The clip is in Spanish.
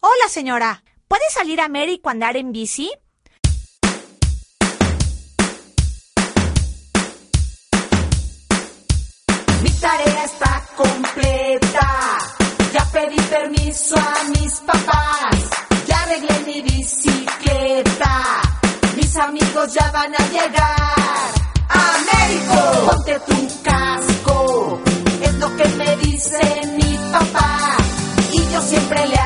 Hola, señora. ¿Puede salir a México a andar en bici? Mi tarea está completa. Ya pedí permiso a mis papás. Ya arreglé mi bicicleta. Mis amigos ya van a llegar. ¡Américo! Ponte tu casco. Es lo que me dice mi papá. Y yo siempre le